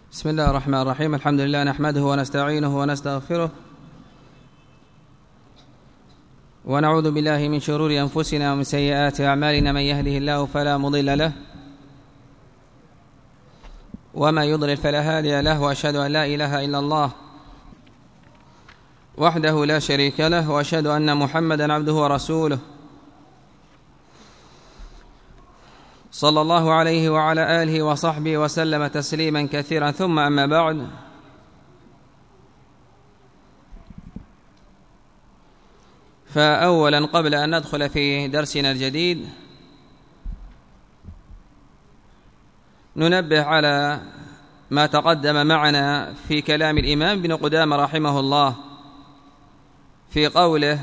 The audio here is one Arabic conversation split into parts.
بسم الله الرحمن الرحيم. الحمد لله نحمده ونستعينه ونستغفره ونعوذ بالله من شرور أنفسنا ومن سيئات أعمالنا. من يهده الله فلا مضل له وما يضلل فلا هادي له، وأشهد أن لا إله إلا الله وحده لا شريك له، وأشهد أن محمدا عبده ورسوله صلى الله عليه وعلى آله وصحبه وسلم تسليما كثيرا. ثم أما بعد، فأولا قبل أن ندخل في درسنا الجديد ننبه على ما تقدم معنا في كلام الإمام ابن قدامة رحمه الله في قوله: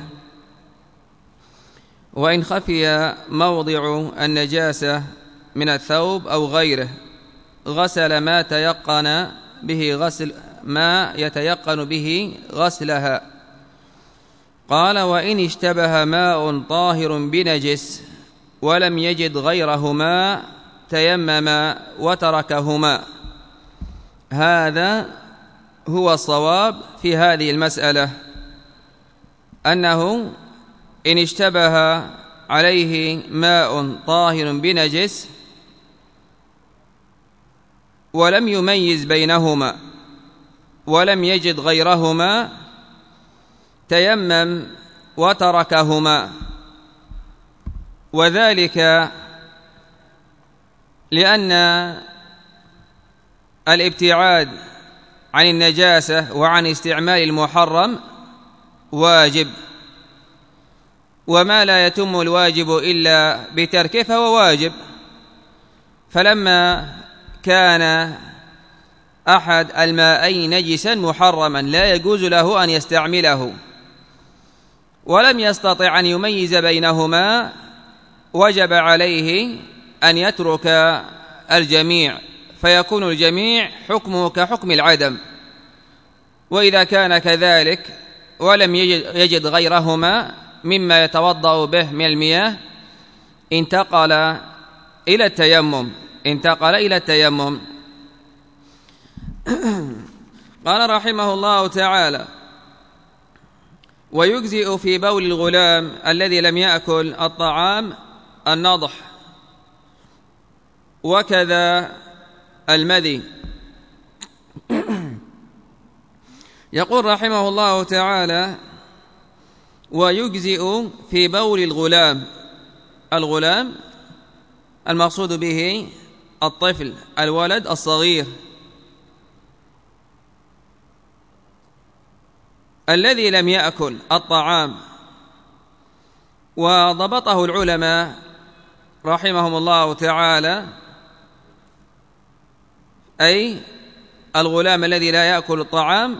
وإن خفي موضع النجاسة من الثوب أو غيره غسل ما يتيقن به غسلها. قال: وإن اشتبه ماء طاهر بنجس ولم يجد غيرهما تيمم وتركهما. هذا هو الصواب في هذه المسألة، أنه إن اشتبه عليه ماء طاهر بنجس ولم يميز بينهما ولم يجد غيرهما تيمم وتركهما، وذلك لأن الابتعاد عن النجاسة وعن استعمال المحرم واجب، وما لا يتم الواجب إلا بتركه فهو واجب. فلما كان أحد الماءين نجسا محرما لا يجوز له أن يستعمله ولم يستطع أن يميز بينهما، وجب عليه أن يترك الجميع، فيكون الجميع حكمه كحكم العدم. وإذا كان كذلك ولم يجد غيرهما مما يتوضأ به من المياه انتقل إلى التيمم. قال رحمه الله تعالى: ويجزئ في بول الغلام الذي لم يأكل الطعام النضح، وكذا المذي. يقول رحمه الله تعالى: ويجزئ في بول الغلام المقصود به الطفل الولد الصغير الذي لم يأكل الطعام. وضبطه العلماء رحمهم الله تعالى، أي الغلام الذي لا يأكل الطعام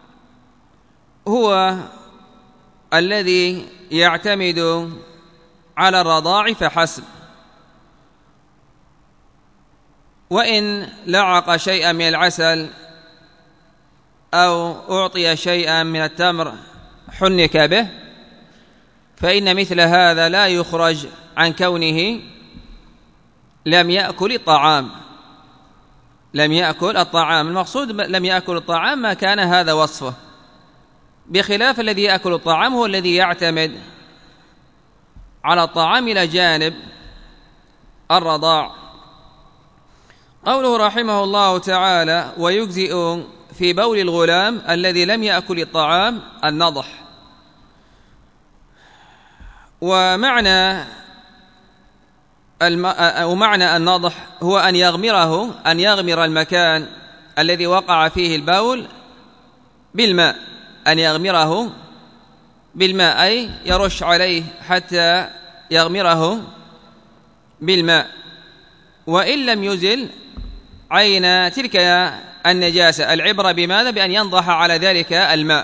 هو الذي يعتمد على الرضاع فحسب، وإن لعق شيئا من العسل أو أعطي شيئا من التمر حنك به، فإن مثل هذا لا يخرج عن كونه لم يأكل الطعام. المقصود لم يأكل الطعام ما كان هذا وصفه، بخلاف الذي يأكل الطعام هو الذي يعتمد على الطعام إلى جانب الرضاع. قوله رحمه الله تعالى: ويجزئ في بول الغلام الذي لم يأكل الطعام النضح. ومعنى النضح هو أن يغمر المكان الذي وقع فيه البول بالماء، أي يرش عليه حتى يغمره بالماء، وإن لم يزل عين تلك النجاسة. العبرة بماذا؟ بأن ينضح على ذلك الماء،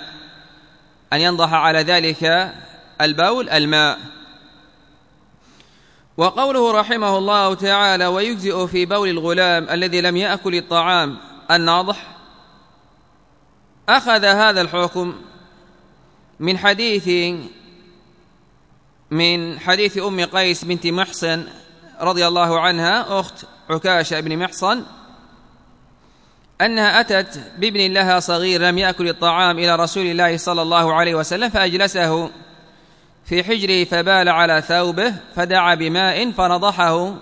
البول الماء. وقوله رحمه الله تعالى: ويجزئ في بول الغلام الذي لم يأكل الطعام الناضح، أخذ هذا الحكم من حديث أم قيس بنت محصن رضي الله عنها أخت عكاشة بن محصن أنها أتت بابن لها صغير لم يأكل الطعام إلى رسول الله صلى الله عليه وسلم فأجلسه في حجره فبال على ثوبه فدعا بماء فنضحه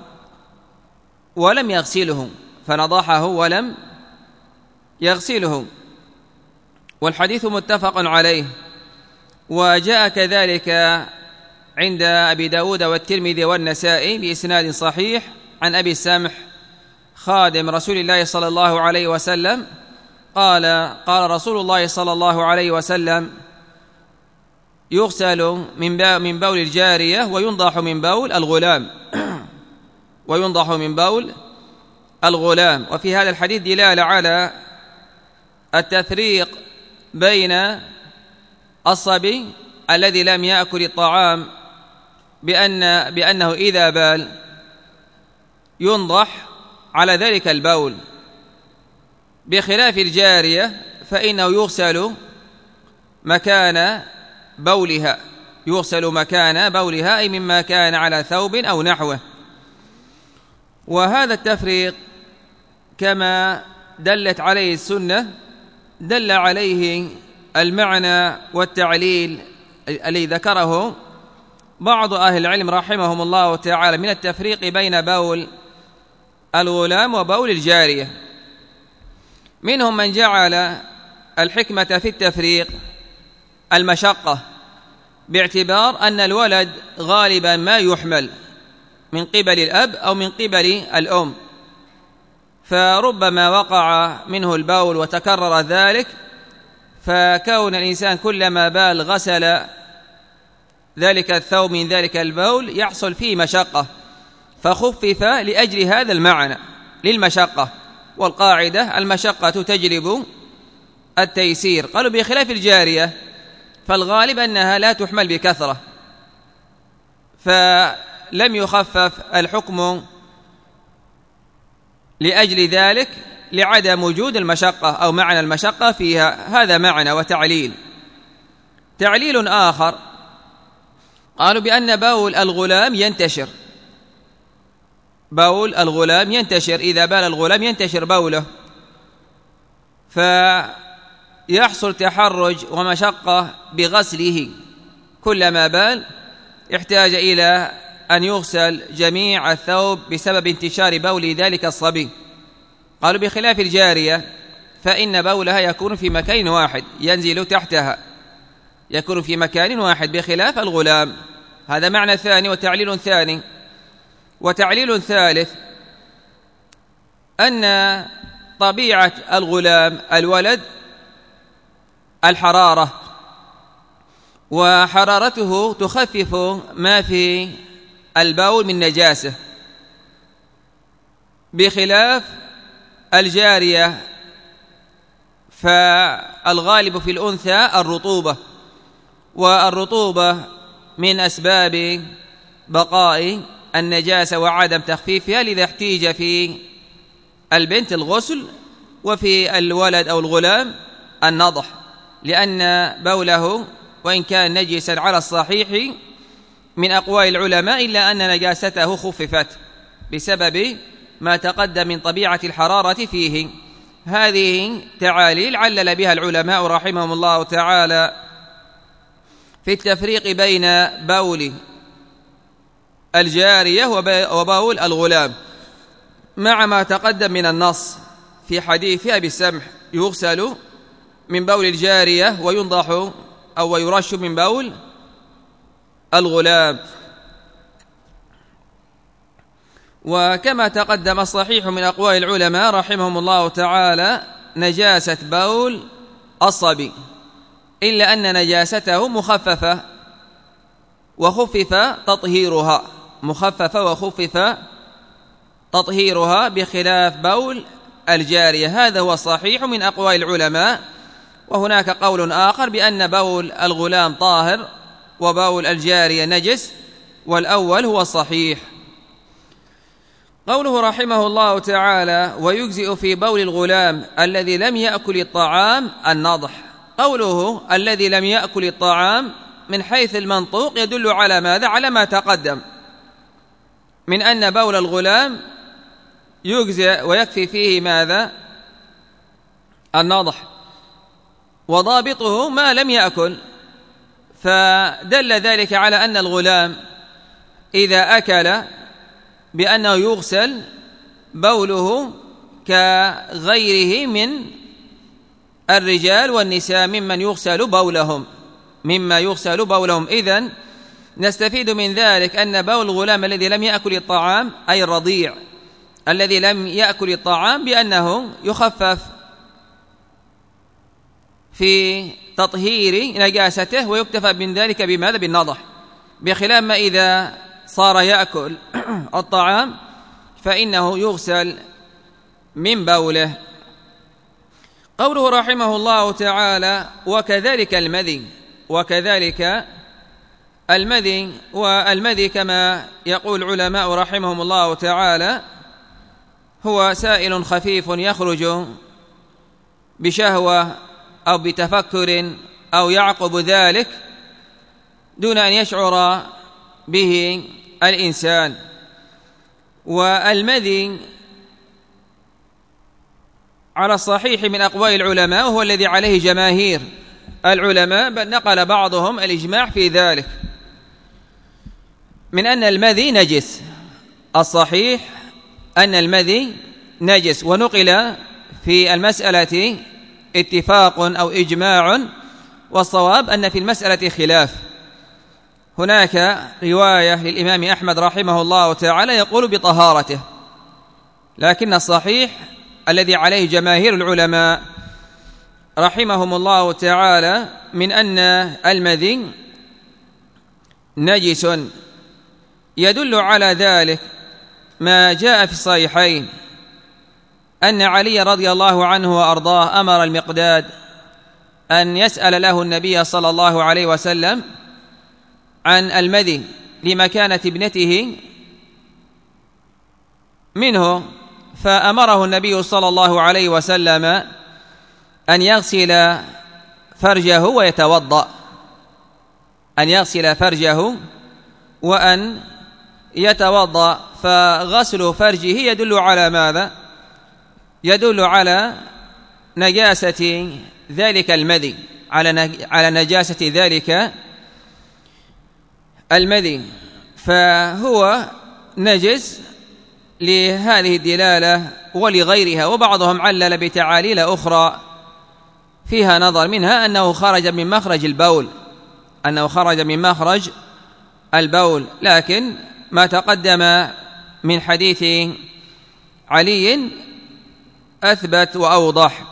ولم يغسله والحديث متفق عليه. وجاء كذلك عند أبي داود والترمذي والنسائي بإسناد صحيح عن أبي السمح خادم رسول الله صلى الله عليه وسلم قال رسول الله صلى الله عليه وسلم: يغسل من بول الجارية وينضح من بول الغلام وفي هذا الحديث دلالة على التفريق بين الصبي الذي لم يأكل الطعام بأنه إذا بال ينضح على ذلك البول، بخلاف الجارية فإنه يغسل مكان بولها أي مما كان على ثوب أو نحوه. وهذا التفريق كما دلت عليه السنة دل عليه المعنى والتعليل الذي ذكره بعض أهل العلم رحمهم الله تعالى من التفريق بين بول الغلام وبول الجارية. منهم من جعل الحكمة في التفريق المشقة، باعتبار أن الولد غالبا ما يحمل من قبل الأب أو من قبل الأم، فربما وقع منه البول وتكرر ذلك، فكون الإنسان كلما بال غسل ذلك الثوب من ذلك البول يحصل فيه مشقة، فخفف لأجل هذا المعنى للمشقة، والقاعدة المشقة تجلب التيسير. قالوا بخلاف الجارية فالغالب أنها لا تحمل بكثرة، فلم يخفف الحكم لأجل ذلك لعدم وجود المشقة أو معنى المشقة فيها. هذا معنى وتعليل. تعليل آخر قالوا بأن بول الغلام ينتشر إذا بال الغلام ينتشر بوله، فيحصل تحرج ومشقة بغسله، كلما بال احتاج إلى أن يغسل جميع الثوب بسبب انتشار بول ذلك الصبي. قالوا بخلاف الجارية فإن بولها يكون في مكان واحد ينزل تحتها، يكون في مكان واحد بخلاف الغلام. هذا معنى ثاني وتعليل ثاني. وتعليل ثالث أن طبيعة الغلام الولد الحرارة، وحرارته تخفف ما في البول من نجاسة، بخلاف الجارية فالغالب في الأنثى الرطوبة، والرطوبة من أسباب بقاء النجاسة وعدم تخفيفها، لذا احتيج في البنت الغسل وفي الولد أو الغلام النضح، لأن بوله وإن كان نجسا على الصحيح من أقوال العلماء إلا أن نجاسته خففت بسبب ما تقدم من طبيعة الحرارة فيه. هذه تعاليل علل بها العلماء رحمهم الله تعالى في التفريق بين بول الجارية وبول الغلام، مع ما تقدم من النص في حديث أبي السمح: يغسل من بول الجارية وينضح أو يرش من بول الغلام. وكما تقدم الصحيح من أقوال العلماء رحمهم الله تعالى نجاسة بول الصبي، إلا أن نجاسته مخففة وخفف تطهيرها بخلاف بول الجارية. هذا هو الصحيح من أقوال العلماء. وهناك قول آخر بأن بول الغلام طاهر وبول الجارية نجس، والأول هو الصحيح. قوله رحمه الله تعالى: ويجزئ في بول الغلام الذي لم يأكل الطعام النضح. قوله الذي لم يأكل الطعام من حيث المنطوق يدل على ماذا؟ على ما تقدم من أن بول الغلام يجزئ ويكفي فيه ماذا؟ النضح، وضابطه ما لم يأكل، فدل ذلك على أن الغلام إذا أكل بأنه يغسل بوله كغيره من الرجال والنساء مما يغسل بولهم. إذن نستفيد من ذلك أن بول الغلام الذي لم يأكل الطعام، أي الرضيع الذي لم يأكل الطعام، بأنه يخفف في تطهير نجاسته ويكتفى من ذلك بماذا؟ بالنضح، بخلاف ما إذا صار يأكل الطعام فإنه يغسل من بوله. قوله رحمه الله تعالى: وكذلك المذي، والمذي كما يقول العلماء رحمهم الله تعالى هو سائل خفيف يخرج بشهوة أو بتفكر أو يعقب ذلك دون أن يشعر به الإنسان. والمذي على الصحيح من أقوال العلماء وهو الذي عليه جماهير العلماء، بل نقل بعضهم الإجماع في ذلك، من أن المذي نجس. الصحيح أن المذي نجس، ونقل في المسألة اتفاق أو إجماع، والصواب أن في المسألة خلاف. هناك رواية للإمام أحمد رحمه الله تعالى يقول بطهارته، لكن الصحيح الذي عليه جماهير العلماء رحمهم الله تعالى من أن المذي نجس. يدل على ذلك ما جاء في الصحيحين أن علي رضي الله عنه وأرضاه أمر المقداد أن يسأل له النبي صلى الله عليه وسلم عن المذي لمكانة ابنته منه، فأمره النبي صلى الله عليه وسلم أن يغسل فرجه ويتوضأ، وأن يتوضأ. فغسل فرجه يدل على ماذا؟ يدل على نجاسة ذلك المذي، على نجاسة ذلك المذي، فهو نجس لهذه الدلالة ولغيرها. وبعضهم علل بتعاليل أخرى فيها نظر، منها أنه خرج من مخرج البول، لكن ما تقدم من حديث علي أثبت وأوضح.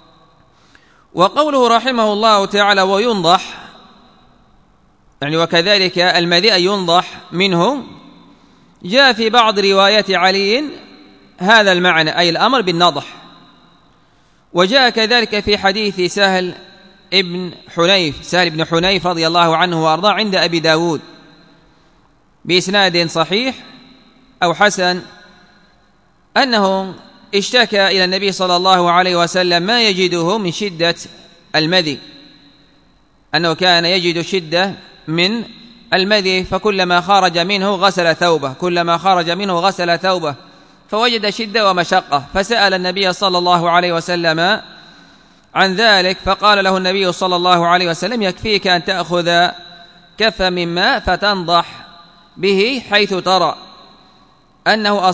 وقوله رحمه الله تعالى وينضح، يعني وكذلك المذي ينضح منه، جاء في بعض روايات علي هذا المعنى، أي الأمر بالنضح. وجاء كذلك في حديث سهل بن حنيف رضي الله عنه وأرضاه عند أبي داود بإسناد صحيح أو حسن، أنه اشتكى إلى النبي صلى الله عليه وسلم ما يجده من شدة المذي، أنه كان يجد شدة من المذي، فكلما خرج منه غسل ثوبه، فوجد شدة ومشقة، فسأل النبي صلى الله عليه وسلم عن ذلك، فقال له النبي صلى الله عليه وسلم يكفيك أن تأخذ كفا من ماء فتنضح به حيث ترى أنه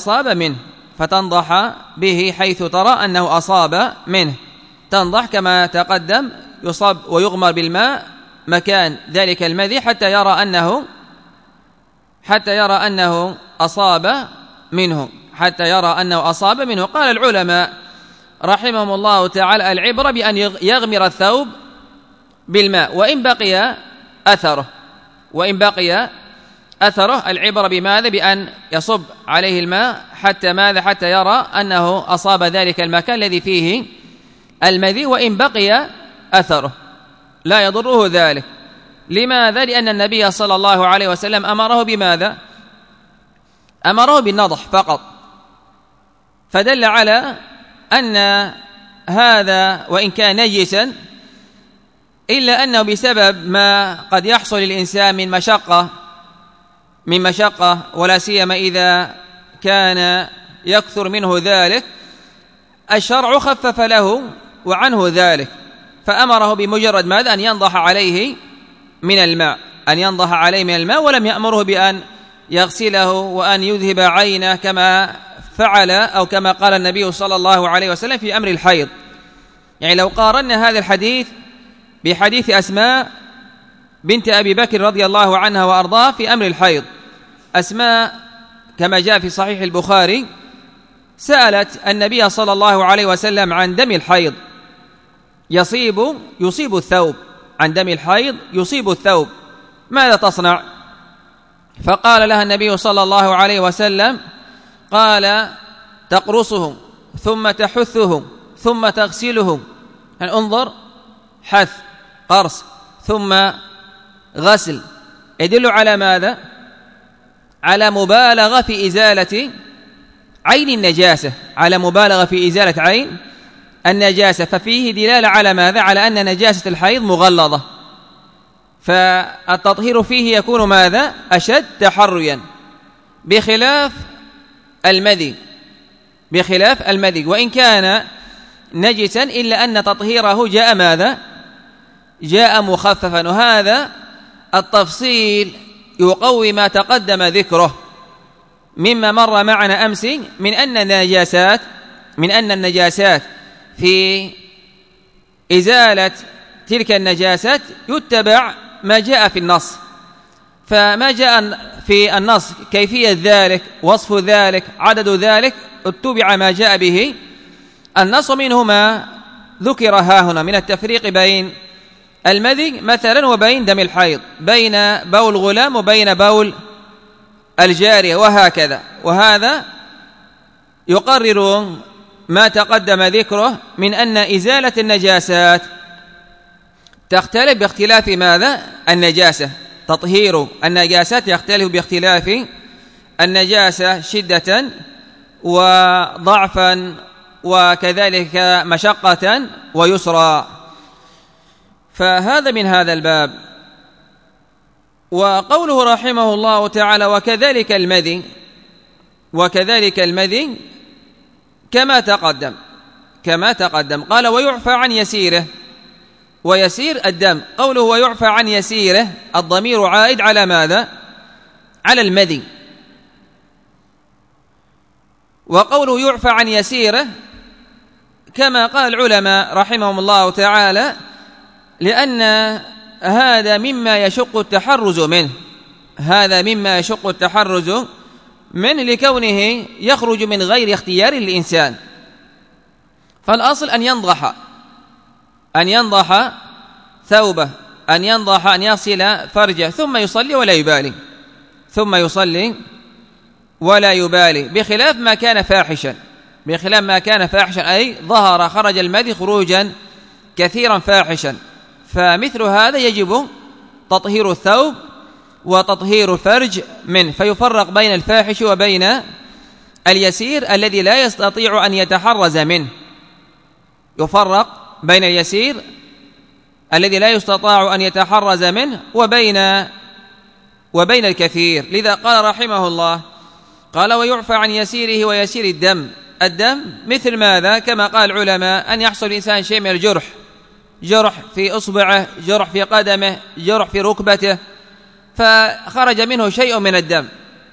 أصاب منه، تنضح كما تقدم، يصاب ويغمر بالماء مكان ذلك المذي حتى يرى أنه أصاب منه. قال العلماء رحمهم الله تعالى العبرة بأن يغمر الثوب بالماء وإن بقي أثره، العبرة بماذا؟ بأن يصب عليه الماء حتى يرى أنه أصاب ذلك المكان الذي فيه المذي، وإن بقي أثره لا يضره ذلك. لماذا؟ لأن النبي صلى الله عليه وسلم أمره بماذا؟ أمره بالنضح فقط، فدل على أن هذا وإن كان نجسا إلا أنه بسبب ما قد يحصل للإنسان من مشقة ولا سيما إذا كان يكثر منه ذلك، الشرع خفف له وعنه ذلك، فأمره بمجرد ماذا؟ أن ينضح عليه من الماء، أن ينضح عليه من الماء، ولم يأمره بأن يغسله وأن يذهب عينه كما فعل أو كما قال النبي صلى الله عليه وسلم في أمر الحيض. يعني لو قارنا هذا الحديث بحديث أسماء بنت أبي بكر رضي الله عنها وأرضاه في أمر الحيض، أسماء كما جاء في صحيح البخاري سألت النبي صلى الله عليه وسلم عن دم الحيض يصيب الثوب، عن دم الحيض يصيب الثوب، ماذا تصنع؟ فقال لها النبي صلى الله عليه وسلم، قال تقرصه ثم تحثه ثم تغسله، يعني انظر، حث، قرص، ثم غسل، يدل على ماذا؟ على مبالغة في إزالة عين النجاسة، على مبالغة في إزالة عين النجاسة، ففيه دلالة على ماذا؟ على أن نجاسة الحيض مغلظة، فالتطهير فيه يكون ماذا؟ أشد تحريا، بخلاف المذي، وإن كان نجسا إلا أن تطهيره جاء ماذا؟ جاء مخففا، وهذا التفصيل يقوي ما تقدم ذكره مما مر معنا أمس من أن النجاسات في إزالة تلك النجاسات يتبع ما جاء في النص، فما جاء في النص كيفية ذلك، وصف ذلك، عدد ذلك، اتبع ما جاء به النص، منه ما ذكر هاهنا من التفريق بين المذي مثلا وبين دم الحيض، بين بول الغلام وبين بول الجارية، وهكذا. وهذا يقرر ما تقدم ذكره من أن إزالة النجاسات تختلف باختلاف ماذا؟ النجاسة، تطهير النجاسات يختلف باختلاف النجاسة شدة وضعفا وكذلك مشقة ويسرا، فهذا من هذا الباب. وقوله رحمه الله تعالى وكذلك المذي كما تقدم قال ويعفى عن يسيره، ويسير الدم، قوله ويعفى عن يسيره الضمير عائد على ماذا؟ على المذي، وقوله يعفى عن يسيره كما قال العلماء رحمهم الله تعالى لأن هذا مما يشق التحرز منه لكونه يخرج من غير اختيار الإنسان، فالأصل أن ينضح ثوبه، أن يغسل فرجه، ثم يصلي ولا يبالي، بخلاف ما كان فاحشا، أي خرج المذي خروجا كثيرا فاحشا، فمثل هذا يجب تطهير الثوب وتطهير الفرج منه، فيفرق بين الفاحش وبين اليسير الذي لا يستطيع أن يتحرز منه، يفرق بين اليسير الذي لا يستطاع أن يتحرز منه وبين الكثير. لذا قال رحمه الله، قال ويعفى عن يسيره ويسير الدم مثل ماذا؟ كما قال العلماء أن يحصل الإنسان شيء من الجرح، جرح في إصبعه، جرح في قدمه، جرح في ركبته، فخرج منه شيء من الدم،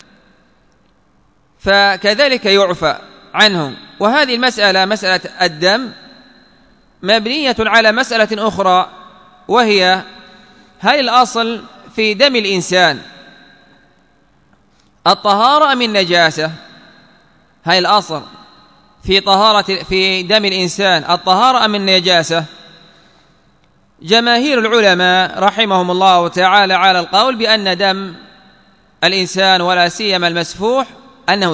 فكذلك يعفى عنه. وهذه المسألة، مسألة الدم، مبنية على مسألة أخرى، وهي هل الأصل في دم الإنسان الطهارة أم النجاسة؟ هل الأصل في دم الإنسان الطهارة أم النجاسة؟ جماهير العلماء رحمهم الله تعالى على القول بأن دم الإنسان ولا سيما المسفوح أنه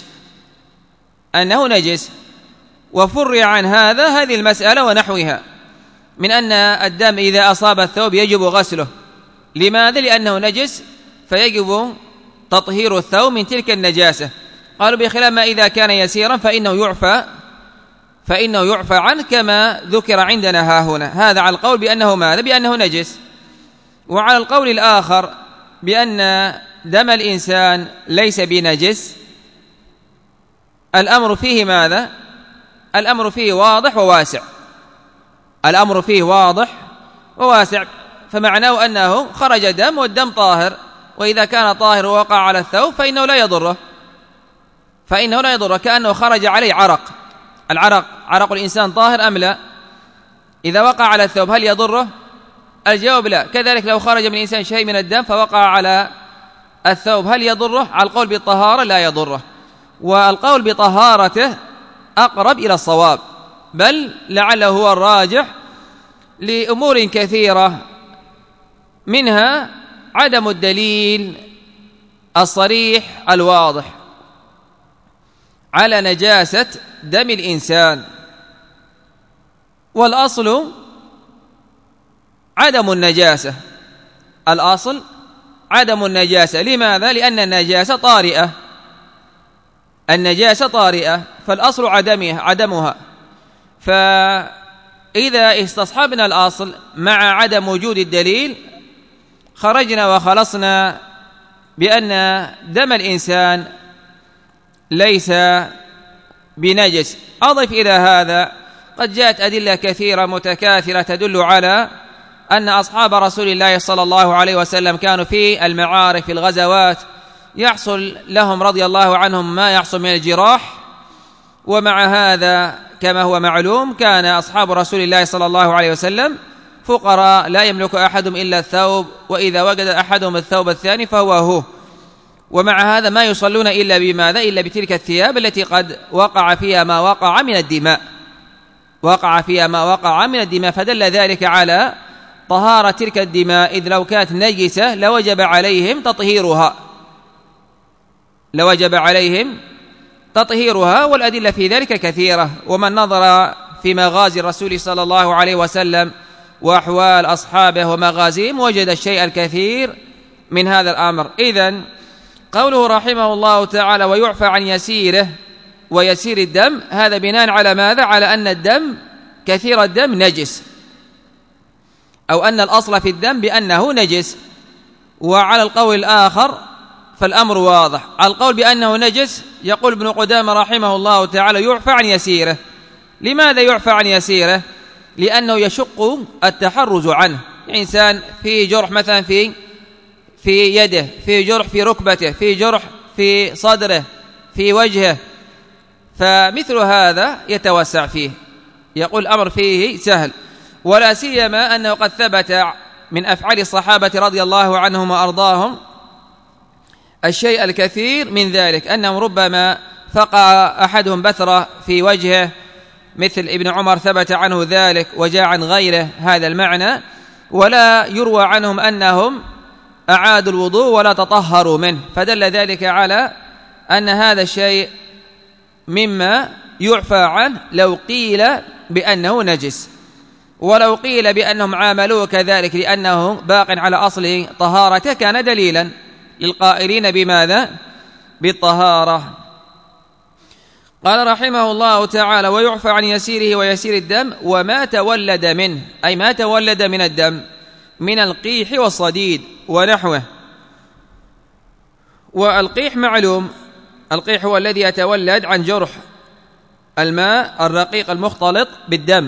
نجس، وفرع عن هذه المسألة ونحوها من أن الدم إذا أصاب الثوب يجب غسله. لماذا؟ لأنه نجس، فيجب تطهير الثوب من تلك النجاسة. قالوا بخلاف ما إذا كان يسيرا فإنه يعفى عنه كما ذكر عندنا هاهنا. هذا على القول بأنه ماذا؟ بأنه نجس. وعلى القول الآخر بأن دم الإنسان ليس بنجس، الأمر فيه ماذا؟ الأمر فيه واضح وواسع، الأمر فيه واضح وواسع، فمعناه أنه خرج دم والدم طاهر، وإذا كان طاهر ووقع على الثوب فإنه لا يضره، كأنه خرج عليه عرق. عرق الإنسان طاهر أم لا؟ إذا وقع على الثوب هل يضره؟ الجواب لا. كذلك لو خرج من الإنسان شيء من الدم فوقع على الثوب هل يضره؟ على القول بالطهارة لا يضره، والقول بطهارته أقرب إلى الصواب، بل لعله هو الراجح لأمور كثيرة، منها عدم الدليل الصريح الواضح على نجاسة دم الإنسان، والأصل عدم النجاسة. الأصل عدم النجاسة. لماذا؟ لأن النجاسة طارئة، فالأصل عدمها. فإذا استصحبنا الأصل مع عدم وجود الدليل خرجنا وخلصنا بأن دم الإنسان ليس بنجس. أضف إلى هذا قد جاءت أدلة كثيرة متكاثرة تدل على أن أصحاب رسول الله صلى الله عليه وسلم كانوا في المعارك في الغزوات يحصل لهم رضي الله عنهم ما يحصل من الجراح، ومع هذا كما هو معلوم كان أصحاب رسول الله صلى الله عليه وسلم فقراء لا يملك أحدهم إلا الثوب، وإذا وجد أحدهم الثوب الثاني فهو ومع هذا ما يصلون إلا بماذا؟ إلا بتلك الثياب التي قد وقع فيها ما وقع من الدماء، فدل ذلك على طهارة تلك الدماء، إذ لو كانت نجسة لوجب عليهم تطهيرها، والأدلة في ذلك كثيرة. ومن نظر في مغازي الرسول صلى الله عليه وسلم وأحوال أصحابه ومغازيهم وجد الشيء الكثير من هذا الأمر. إذن قوله رحمه الله تعالى ويعفى عن يسيره ويسير الدم، هذا بناء على ماذا؟ على أن الدم كثير الدم نجس، أو أن الأصل في الدم بأنه نجس. وعلى القول الآخر فالأمر واضح. على القول بأنه نجس يقول ابن قدامة رحمه الله تعالى يعفى عن يسيره. لماذا يعفى عن يسيره؟ لأنه يشق التحرز عنه. إنسان في جرح مثلا في يده، في جرح في ركبته، في جرح في صدره، في وجهه، فمثل هذا يتوسع فيه، يقول الأمر فيه سهل. ولا سيما أنه قد ثبت من أفعال الصحابة رضي الله عنهم وأرضاهم الشيء الكثير من ذلك، أنهم ربما فقع أحدهم بثرة في وجهه مثل ابن عمر ثبت عنه ذلك، وجاء عن غيره هذا المعنى، ولا يروى عنهم أنهم أعادوا الوضوء ولا تطهروا منه، فدل ذلك على أن هذا الشيء مما يعفى عنه لو قيل بأنه نجس، ولو قيل بأنهم عاملوه كذلك لأنه باق على أصل طهارته كان دليلا للقائلين بماذا؟ بالطهارة. قال رحمه الله تعالى ويعفى عن يسيره ويسير الدم وما تولد منه، أي ما تولد من الدم من القيح والصديد ونحوه. والقيح معلوم، القيح هو الذي يتولد عن جرح الماء الرقيق المختلط بالدم،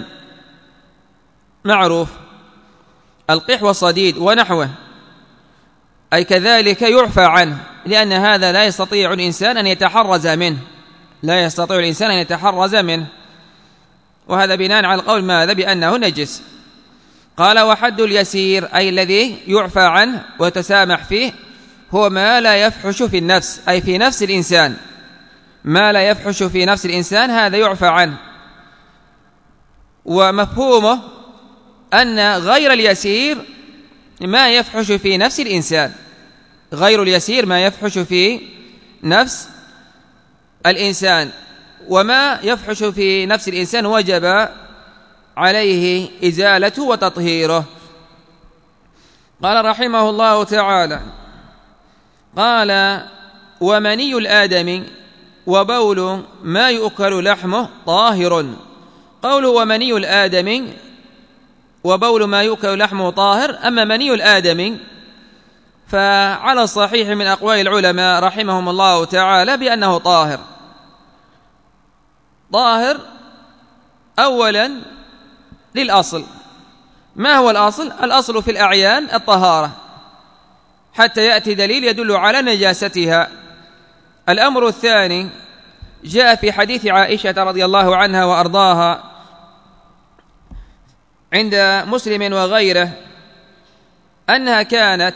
معروف القيح والصديد ونحوه، أي كذلك يعفى عنه، لأن هذا لا يستطيع الإنسان أن يتحرز منه، وهذا بناء على القول ماذا؟ بأنه نجس. قال وحد اليسير أي الذي يعفى عنه ويتسامح فيه هو ما لا يفحش في النفس، أي في نفس الإنسان، ما لا يفحش في نفس الإنسان هذا يعفى عنه. ومفهومه أن غير اليسير ما يفحش في نفس الإنسان، غير اليسير ما يفحش في نفس الإنسان، وما يفحش في نفس الإنسان وجب عليه إزالته وتطهيره. قال رحمه الله تعالى قال ومني الآدم وبول ما يؤكل لحمه طاهر. قوله ومني الآدم وبول ما يؤكل لحمه طاهر، أما مني الآدم فعلى الصحيح من أقوال العلماء رحمهم الله تعالى بأنه طاهر. أولا للأصل. ما هو الأصل؟ الأصل في الأعيان الطهارة، حتى يأتي دليل يدل على نجاستها. الأمر الثاني جاء في حديث عائشة رضي الله عنها وأرضاها عند مسلم وغيره أنها كانت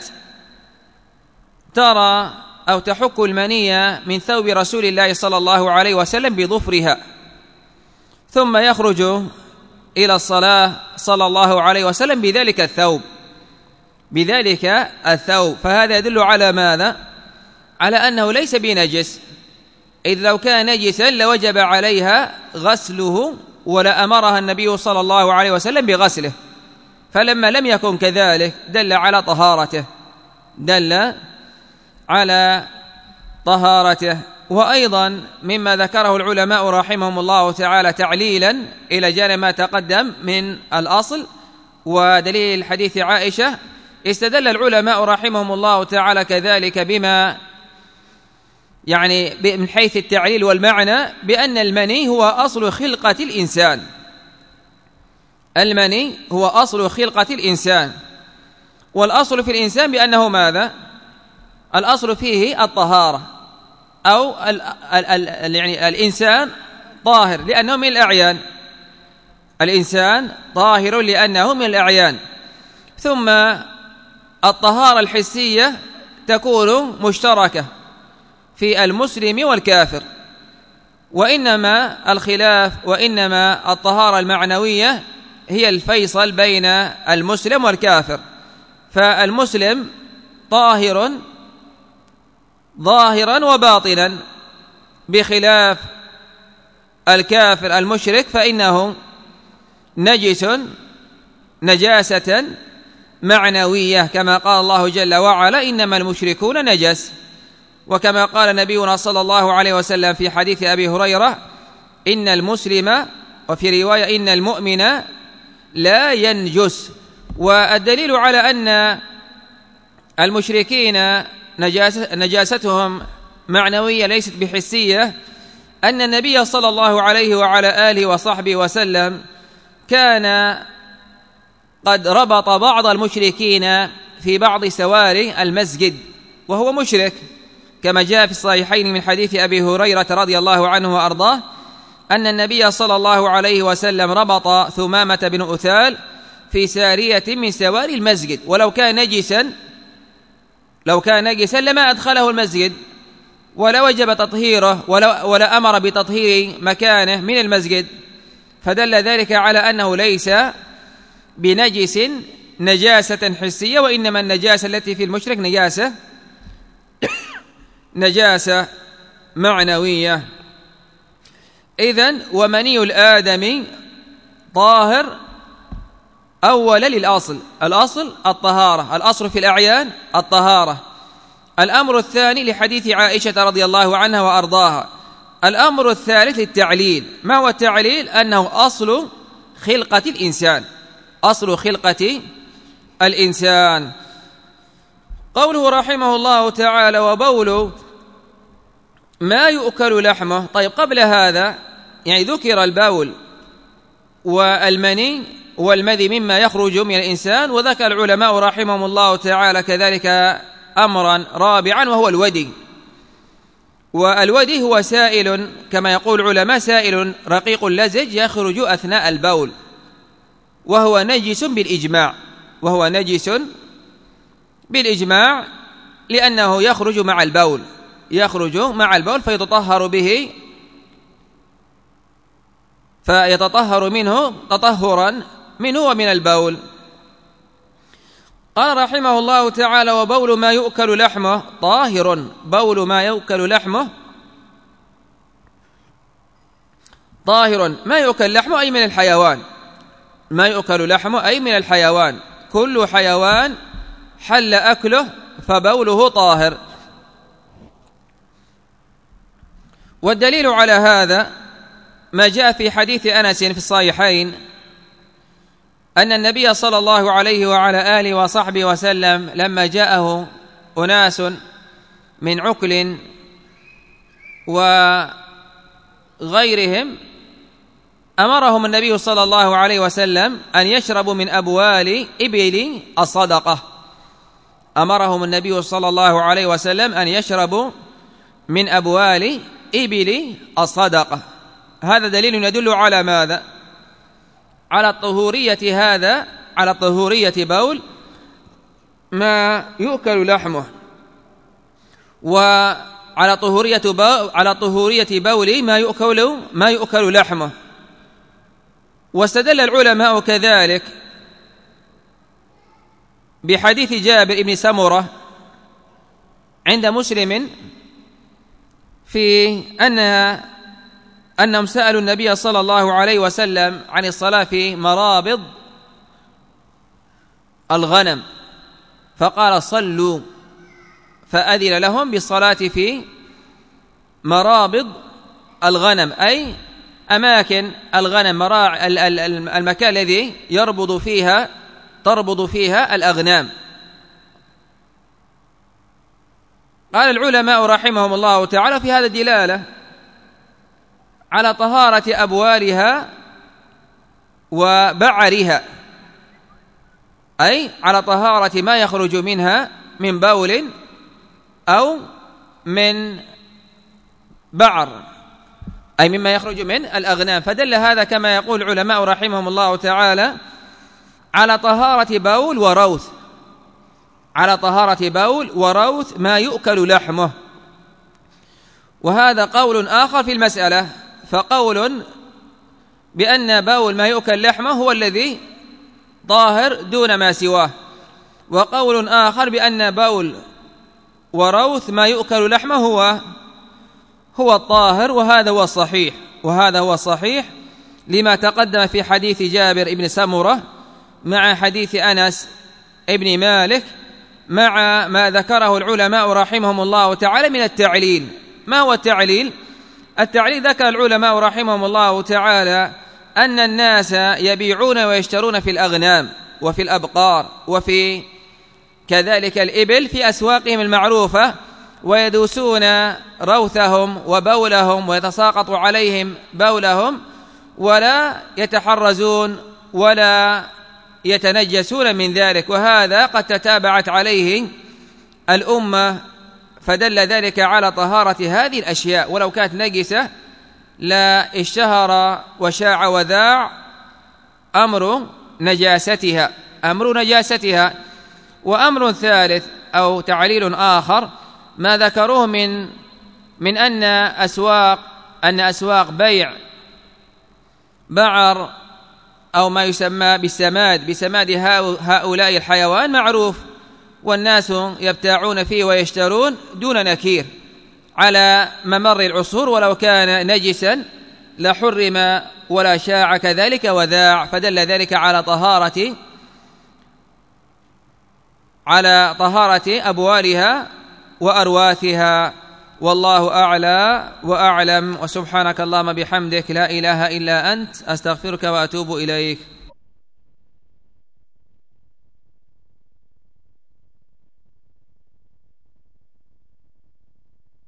ترى أو تحك المني من ثوب رسول الله صلى الله عليه وسلم بظفرها، ثم يخرج إلى الصلاة صلى الله عليه وسلم بذلك الثوب. فهذا يدل على ماذا؟ على أنه ليس بنجس، إذ لو كان نجسا لوجب عليها غسله ولأمرها النبي صلى الله عليه وسلم بغسله، فلما لم يكن كذلك دل على طهارته. وأيضا مما ذكره العلماء رحمهم الله تعالى تعليلا إلى جانب ما تقدم من الأصل ودليل حديث عائشة، استدل العلماء رحمهم الله تعالى كذلك بما يعني من حيث التعليل والمعنى بأن المني هو أصل خلقة الإنسان. المني هو أصل خلقة الإنسان، والأصل في الإنسان بأنه ماذا؟ الأصل فيه الطهارة، أو يعني الإنسان طاهر لأنه من الأعيان، الإنسان طاهر لأنه من الأعيان. ثم الطهارة الحسية تكون مشتركة في المسلم والكافر، وإنما الطهارة المعنوية هي الفيصل بين المسلم والكافر. فالمسلم طاهر ظاهرا وباطنا، بخلاف الكافر المشرك فإنه نجاسة معنوية، كما قال الله جل وعلا إنما المشركون نجس، وكما قال نبينا صلى الله عليه وسلم في حديث أبي هريرة إن المسلم، وفي رواية إن المؤمن لا ينجس. والدليل على أن المشركين نجاستهم معنوية ليست بحسية أن النبي صلى الله عليه وعلى آله وصحبه وسلم كان قد ربط بعض المشركين في بعض سواري المسجد وهو مشرك، كما جاء في الصحيحين من حديث أبي هريرة رضي الله عنه وأرضاه أن النبي صلى الله عليه وسلم ربط ثمامة بن أثال في سارية من سواري المسجد، ولو كان نجسا لما أدخله المسجد ولا وجب تطهيره ولا أمر بتطهير مكانه من المسجد، فدل ذلك على أنه ليس بنجس نجاسة حسية، وإنما النجاسة التي في المشرك نجاسة معنوية. إذن ومني الآدمي طاهر أولا للأصل، الأصل الطهارة، الأصل في الأعيان الطهارة. الأمر الثاني لحديث عائشة رضي الله عنها وأرضاها. الأمر الثالث للتعليل. ما هو التعليل؟ أنه أصل خلقة الإنسان. قوله رحمه الله تعالى وبول ما يؤكل لحمه. طيب قبل هذا يعني ذكر البول والمني والمذي مما يخرج من الإنسان، وذكر العلماء رحمهم الله تعالى كذلك أمرا رابعا وهو الودي. والودي هو سائل كما يقول العلماء، سائل رقيق لزج يخرج أثناء البول، وهو نجس بالإجماع لأنه يخرج مع البول فيتطهر منه تطهرا منه ومن البول. قال رحمه الله تعالى وبول ما يؤكل لحمه طاهر. بول ما يؤكل لحمه طاهر. ما يؤكل لحمه أي من الحيوان، كل حيوان حل أكله فبوله طاهر. والدليل على هذا ما جاء في حديث أنس في الصحيحين أن النبي صلى الله عليه وعلى آله وصحبه وسلم لما جاءه أناس من عكل وغيرهم أمرهم النبي صلى الله عليه وسلم أن يشربوا من أبوال إبل الصدقة. أمرهم النبي صلى الله عليه وسلم أن يشربوا من أبوال إبل الصدقة. هذا دليل يدل على ماذا؟ على الطهورية، هذا على طهورية بول ما يؤكل لحمه، وعلى طهورية بول ما يؤكل لحمه. واستدل العلماء كذلك بحديث جابر بن سمرة عند مسلم في أنهم سألوا النبي صلى الله عليه وسلم عن الصلاة في مرابض الغنم فقال صلوا، فأذن لهم بالصلاة في مرابض الغنم، أي أماكن الغنم، المكان الذي تربض فيها الأغنام. قال العلماء رحمهم الله تعالى في هذا دلالة على طهارة أبوالها وبعرها، أي على طهارة ما يخرج منها من بول أو من بعر، أي مما يخرج من الأغنام. فدل هذا كما يقول العلماء رحمهم الله تعالى على طهارة بول وروث، على طهارة بول وروث ما يؤكل لحمه. وهذا قول آخر في المسألة، فقول بأن بول ما يؤكل لحمه هو الذي طاهر دون ما سواه، وقول آخر بأن بول وروث ما يؤكل لحمه هو الطاهر، وهذا هو الصحيح لما تقدم في حديث جابر بن سمرة مع حديث أنس ابن مالك، مع ما ذكره العلماء رحمهم الله تعالى من التعليل. ما هو التعليل؟ التعليل ذكر العلماء رحمهم الله تعالى أن الناس يبيعون ويشترون في الأغنام وفي الأبقار وفي كذلك الإبل في أسواقهم المعروفة، ويدوسون روثهم وبولهم ويتساقط عليهم بولهم، ولا يتحرزون ولا يتنجسون من ذلك. وهذا قد تتابعت عليه الأمة، فدل ذلك على طهارة هذه الأشياء، ولو كانت نجسة لا اشتهر وشاع وذاع أمر نجاستها. وأمر ثالث أو تعليل آخر ما ذكروه من أن أسواق بيع بعر أو ما يسمى بسماد هؤلاء الحيوان معروف، والناس يبتاعون فيه ويشترون دون نكير على ممر العصور، ولو كان نجسا لحرم ولا شاع كذلك وذاع. فدل ذلك على طهارة أبوالها وأرواثها. والله أعلى وأعلم، وسبحانك اللهم بحمدك لا إله إلا أنت، أستغفرك وأتوب إليك.